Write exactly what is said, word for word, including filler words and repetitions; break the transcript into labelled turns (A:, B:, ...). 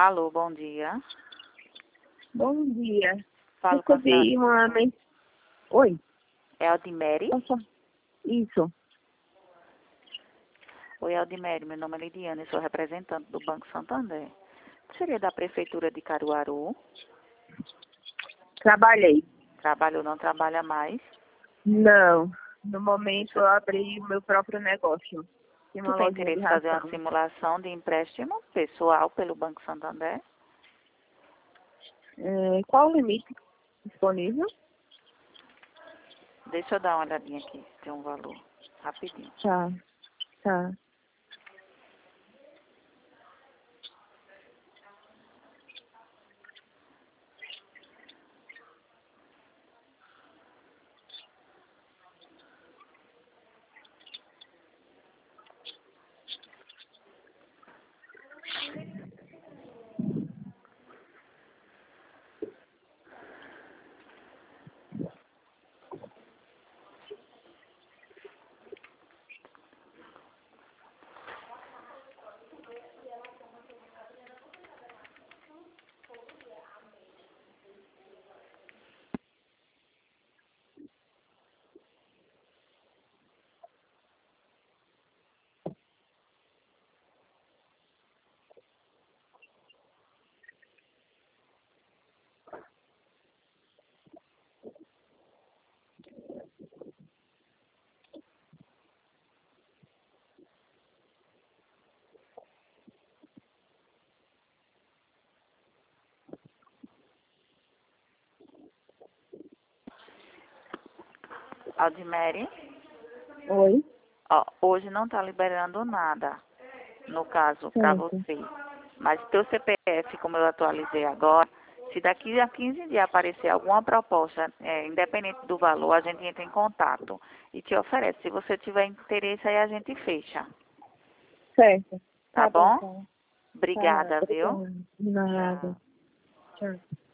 A: Alô, bom dia.
B: Bom dia.
A: Falo com a senhora.
B: Recebi uma mensagem. Oi?
A: É Aldimere?
B: Posso- Isso.
A: Oi, Aldimere, meu nome é Lidiane, sou representante do Banco Santander. Seria da Prefeitura de Caruaru?
B: Trabalhei.
A: Trabalha ou não trabalha mais?
B: Não. No momento eu abri o meu próprio negócio. Tem
A: Tu
B: uma
A: tem
B: lojinha
A: interesse
B: de
A: em fazer uma
B: ração.
A: simulação de empréstimo pessoal pelo Banco Santander?
B: É, qual o limite disponível?
A: Deixa eu dar uma olhadinha aqui, se tem um valor. Rapidinho.
B: Tá. Tá.
A: Aldimere,
B: Oi?
A: ó, hoje não está liberando nada, no caso, para
B: Certo.
A: você. Mas teu C P F, como eu atualizei agora, se daqui a quinze dias aparecer alguma proposta, é, independente do valor, a gente entra em contato e te oferece. Se você tiver interesse, aí a gente fecha.
B: Certo.
A: Tá
B: Tá bom,
A: bom?
B: então. Tá.
A: Obrigada, viu?
B: Obrigada. De nada.
A: Tchau.
B: Tchau.